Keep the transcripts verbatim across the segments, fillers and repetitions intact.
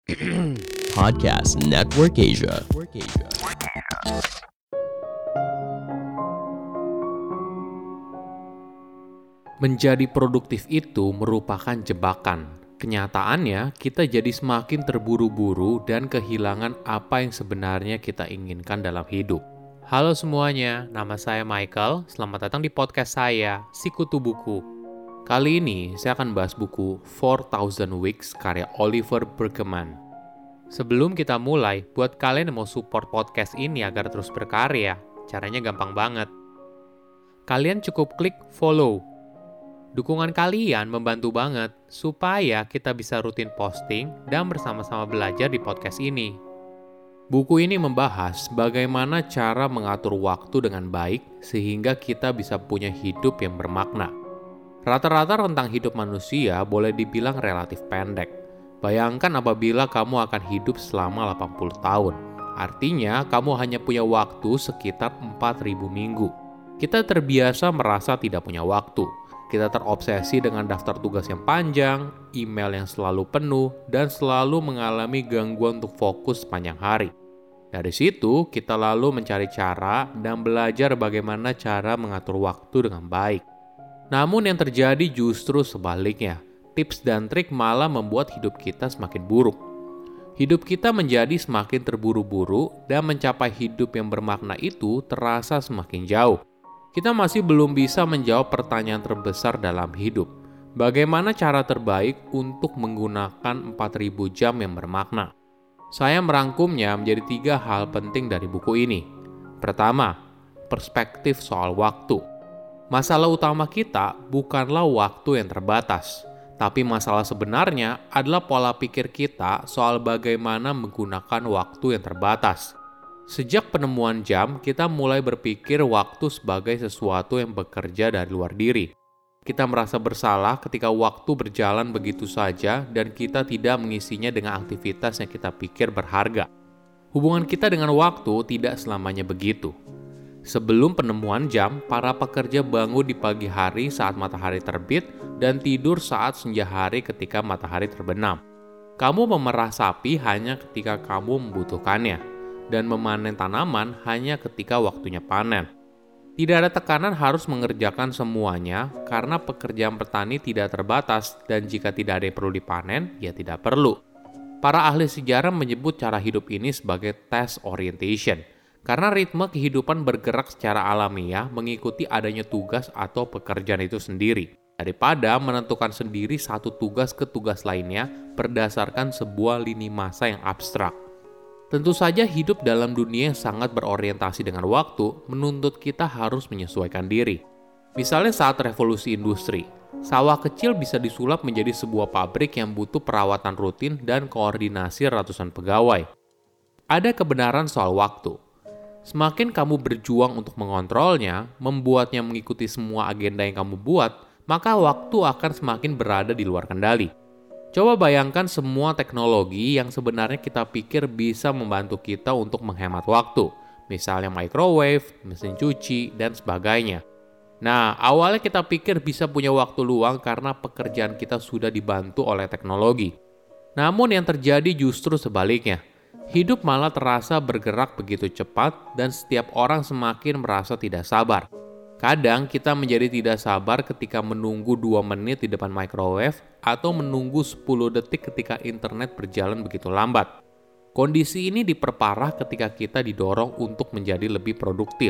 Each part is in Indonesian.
Podcast Network Asia. Menjadi produktif itu merupakan jebakan. Kenyataannya, kita jadi semakin terburu-buru dan kehilangan apa yang sebenarnya kita inginkan dalam hidup. Halo semuanya, nama saya Michael. Selamat datang di podcast saya, Sikutu Buku. Kali ini saya akan bahas buku four thousand Weeks karya Oliver Burkeman. Sebelum kita mulai, buat kalian yang mau support podcast ini agar terus berkarya, caranya gampang banget. Kalian cukup klik follow. Dukungan kalian membantu banget supaya kita bisa rutin posting dan bersama-sama belajar di podcast ini. Buku ini membahas bagaimana cara mengatur waktu dengan baik sehingga kita bisa punya hidup yang bermakna. Rata-rata rentang hidup manusia boleh dibilang relatif pendek. Bayangkan apabila kamu akan hidup selama delapan puluh tahun. Artinya, kamu hanya punya waktu sekitar empat ribu minggu. Kita terbiasa merasa tidak punya waktu. Kita terobsesi dengan daftar tugas yang panjang, email yang selalu penuh, dan selalu mengalami gangguan untuk fokus sepanjang hari. Dari situ, kita lalu mencari cara dan belajar bagaimana cara mengatur waktu dengan baik. Namun yang terjadi justru sebaliknya. Tips dan trik malah membuat hidup kita semakin buruk. Hidup kita menjadi semakin terburu-buru dan mencapai hidup yang bermakna itu terasa semakin jauh. Kita masih belum bisa menjawab pertanyaan terbesar dalam hidup. Bagaimana cara terbaik untuk menggunakan empat ribu jam yang bermakna? Saya merangkumnya menjadi tiga hal penting dari buku ini. Pertama, perspektif soal waktu. Masalah utama kita bukanlah waktu yang terbatas, tapi masalah sebenarnya adalah pola pikir kita soal bagaimana menggunakan waktu yang terbatas. Sejak penemuan jam, kita mulai berpikir waktu sebagai sesuatu yang bekerja dari luar diri. Kita merasa bersalah ketika waktu berjalan begitu saja dan kita tidak mengisinya dengan aktivitas yang kita pikir berharga. Hubungan kita dengan waktu tidak selamanya begitu. Sebelum penemuan jam, para pekerja bangun di pagi hari saat matahari terbit dan tidur saat senja hari ketika matahari terbenam. Kamu memerah sapi hanya ketika kamu membutuhkannya, dan memanen tanaman hanya ketika waktunya panen. Tidak ada tekanan harus mengerjakan semuanya karena pekerjaan petani tidak terbatas dan jika tidak ada yang perlu dipanen, ya tidak perlu. Para ahli sejarah menyebut cara hidup ini sebagai task orientation. Karena ritme kehidupan bergerak secara alamiah mengikuti adanya tugas atau pekerjaan itu sendiri, daripada menentukan sendiri satu tugas ke tugas lainnya berdasarkan sebuah lini masa yang abstrak. Tentu saja hidup dalam dunia yang sangat berorientasi dengan waktu menuntut kita harus menyesuaikan diri. Misalnya saat revolusi industri, sawah kecil bisa disulap menjadi sebuah pabrik yang butuh perawatan rutin dan koordinasi ratusan pegawai. Ada kebenaran soal waktu. Semakin kamu berjuang untuk mengontrolnya, membuatnya mengikuti semua agenda yang kamu buat, maka waktu akan semakin berada di luar kendali. Coba bayangkan semua teknologi yang sebenarnya kita pikir bisa membantu kita untuk menghemat waktu, misalnya microwave, mesin cuci, dan sebagainya. Nah, awalnya kita pikir bisa punya waktu luang karena pekerjaan kita sudah dibantu oleh teknologi. Namun yang terjadi justru sebaliknya. Hidup malah terasa bergerak begitu cepat dan setiap orang semakin merasa tidak sabar. Kadang kita menjadi tidak sabar ketika menunggu dua menit di depan microwave atau menunggu sepuluh detik ketika internet berjalan begitu lambat. Kondisi ini diperparah ketika kita didorong untuk menjadi lebih produktif.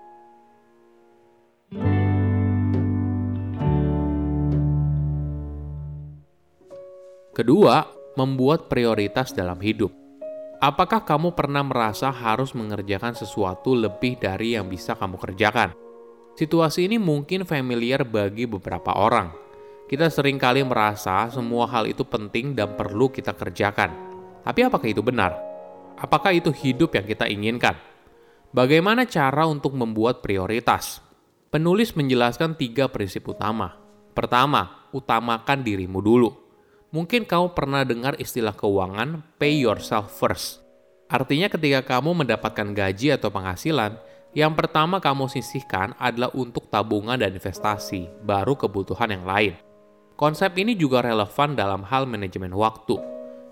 Kedua, membuat prioritas dalam hidup. Apakah kamu pernah merasa harus mengerjakan sesuatu lebih dari yang bisa kamu kerjakan? Situasi ini mungkin familiar bagi beberapa orang. Kita seringkali merasa semua hal itu penting dan perlu kita kerjakan. Tapi apakah itu benar? Apakah itu hidup yang kita inginkan? Bagaimana cara untuk membuat prioritas? Penulis menjelaskan tiga prinsip utama. Pertama, utamakan dirimu dulu. Mungkin kamu pernah dengar istilah keuangan pay yourself first. Artinya ketika kamu mendapatkan gaji atau penghasilan, yang pertama kamu sisihkan adalah untuk tabungan dan investasi, baru kebutuhan yang lain. Konsep ini juga relevan dalam hal manajemen waktu.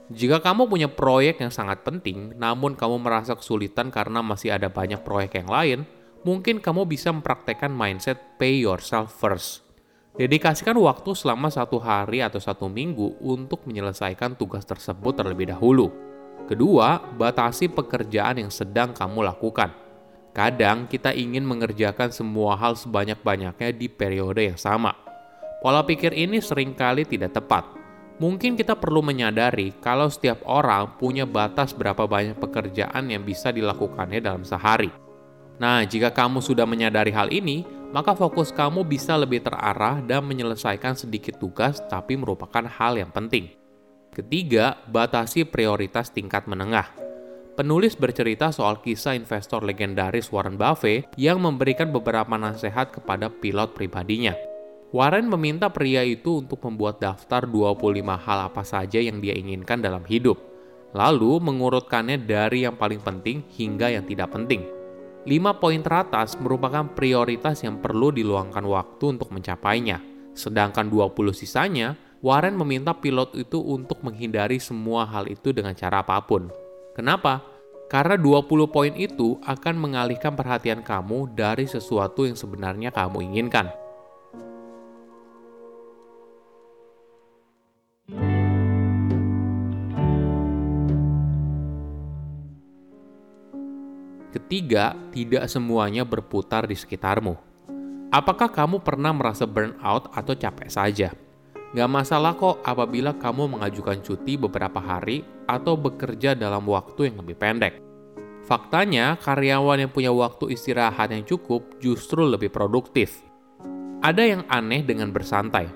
Jika kamu punya proyek yang sangat penting, namun kamu merasa kesulitan karena masih ada banyak proyek yang lain, mungkin kamu bisa mempraktekkan mindset pay yourself first. Dedikasikan waktu selama satu hari atau satu minggu untuk menyelesaikan tugas tersebut terlebih dahulu. Kedua, batasi pekerjaan yang sedang kamu lakukan. Kadang kita ingin mengerjakan semua hal sebanyak-banyaknya di periode yang sama. Pola pikir ini seringkali tidak tepat. Mungkin kita perlu menyadari kalau setiap orang punya batas berapa banyak pekerjaan yang bisa dilakukannya dalam sehari. Nah, jika kamu sudah menyadari hal ini, maka fokus kamu bisa lebih terarah dan menyelesaikan sedikit tugas tapi merupakan hal yang penting. Ketiga, batasi prioritas tingkat menengah. Penulis bercerita soal kisah investor legendaris Warren Buffett yang memberikan beberapa nasihat kepada pilot pribadinya. Warren meminta pria itu untuk membuat daftar dua puluh lima hal apa saja yang dia inginkan dalam hidup, lalu mengurutkannya dari yang paling penting hingga yang tidak penting. Lima poin teratas merupakan prioritas yang perlu diluangkan waktu untuk mencapainya, sedangkan dua puluh sisanya, Warren meminta pilot itu untuk menghindari semua hal itu dengan cara apapun. Kenapa? Karena dua puluh poin itu akan mengalihkan perhatian kamu dari sesuatu yang sebenarnya kamu inginkan. Ketiga, tidak semuanya berputar di sekitarmu. Apakah kamu pernah merasa burnout atau capek saja? Gak masalah kok apabila kamu mengajukan cuti beberapa hari atau bekerja dalam waktu yang lebih pendek. Faktanya, karyawan yang punya waktu istirahat yang cukup justru lebih produktif. Ada yang aneh dengan bersantai.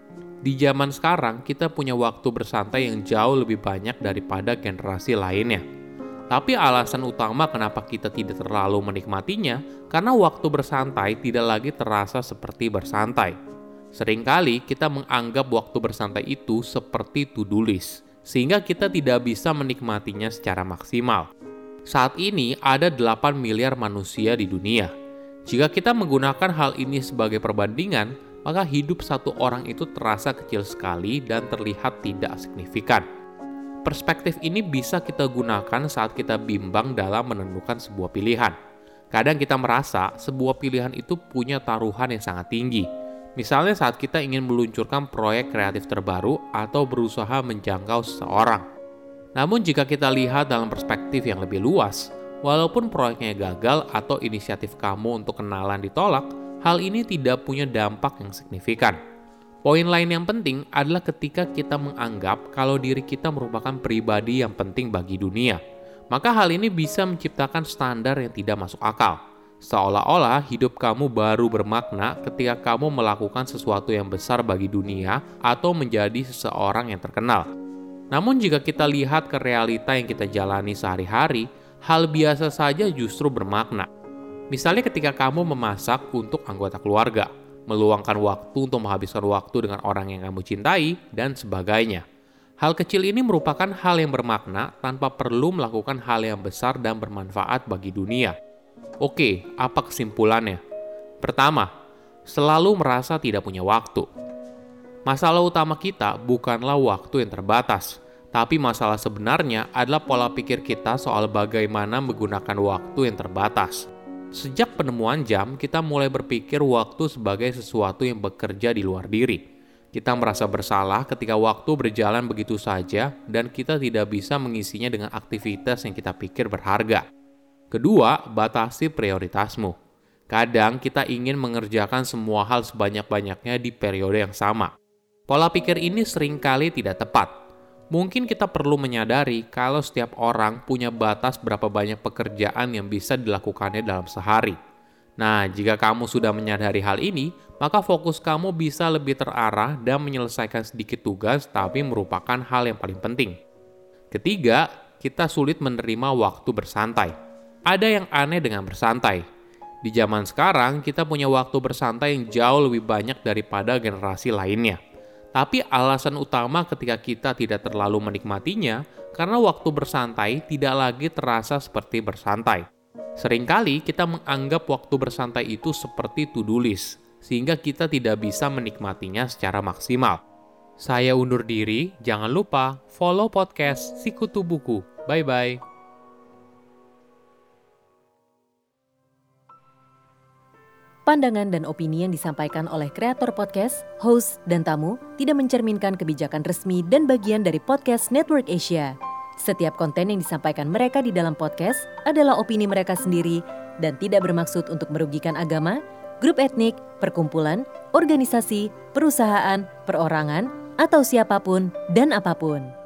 Di zaman sekarang, kita punya waktu bersantai yang jauh lebih banyak daripada generasi lainnya. Tapi alasan utama kenapa kita tidak terlalu menikmatinya, karena waktu bersantai tidak lagi terasa seperti bersantai. Seringkali kita menganggap waktu bersantai itu seperti to-do list, sehingga kita tidak bisa menikmatinya secara maksimal. Saat ini ada delapan miliar manusia di dunia. Jika kita menggunakan hal ini sebagai perbandingan, maka hidup satu orang itu terasa kecil sekali dan terlihat tidak signifikan. Perspektif ini bisa kita gunakan saat kita bimbang dalam menentukan sebuah pilihan. Kadang kita merasa sebuah pilihan itu punya taruhan yang sangat tinggi. Misalnya saat kita ingin meluncurkan proyek kreatif terbaru atau berusaha menjangkau seseorang. Namun jika kita lihat dalam perspektif yang lebih luas, walaupun proyeknya gagal atau inisiatif kamu untuk kenalan ditolak, hal ini tidak punya dampak yang signifikan. Poin lain yang penting adalah ketika kita menganggap kalau diri kita merupakan pribadi yang penting bagi dunia, maka hal ini bisa menciptakan standar yang tidak masuk akal. Seolah-olah hidup kamu baru bermakna ketika kamu melakukan sesuatu yang besar bagi dunia atau menjadi seseorang yang terkenal. Namun jika kita lihat ke realita yang kita jalani sehari-hari, hal biasa saja justru bermakna. Misalnya ketika kamu memasak untuk anggota keluarga, meluangkan waktu untuk menghabiskan waktu dengan orang yang kamu cintai, dan sebagainya. Hal kecil ini merupakan hal yang bermakna tanpa perlu melakukan hal yang besar dan bermanfaat bagi dunia. Oke, apa kesimpulannya? Pertama, selalu merasa tidak punya waktu. Masalah utama kita bukanlah waktu yang terbatas, tapi masalah sebenarnya adalah pola pikir kita soal bagaimana menggunakan waktu yang terbatas. Sejak penemuan jam, kita mulai berpikir waktu sebagai sesuatu yang bekerja di luar diri. Kita merasa bersalah ketika waktu berjalan begitu saja dan kita tidak bisa mengisinya dengan aktivitas yang kita pikir berharga. Kedua, batasi prioritasmu. Kadang kita ingin mengerjakan semua hal sebanyak-banyaknya di periode yang sama. Pola pikir ini seringkali tidak tepat. Mungkin kita perlu menyadari kalau setiap orang punya batas berapa banyak pekerjaan yang bisa dilakukannya dalam sehari. Nah, jika kamu sudah menyadari hal ini, maka fokus kamu bisa lebih terarah dan menyelesaikan sedikit tugas tapi merupakan hal yang paling penting. Ketiga, kita sulit menerima waktu bersantai. Ada yang aneh dengan bersantai. Di zaman sekarang, kita punya waktu bersantai yang jauh lebih banyak daripada generasi lainnya. Tapi alasan utama ketika kita tidak terlalu menikmatinya, karena waktu bersantai tidak lagi terasa seperti bersantai. Seringkali kita menganggap waktu bersantai itu seperti to-do list, sehingga kita tidak bisa menikmatinya secara maksimal. Saya undur diri, jangan lupa follow podcast Sikutu Buku. Bye-bye. Pandangan dan opini yang disampaikan oleh kreator podcast, host, dan tamu tidak mencerminkan kebijakan resmi dan bagian dari Podcast Network Asia. Setiap konten yang disampaikan mereka di dalam podcast adalah opini mereka sendiri dan tidak bermaksud untuk merugikan agama, grup etnik, perkumpulan, organisasi, perusahaan, perorangan, atau siapapun dan apapun.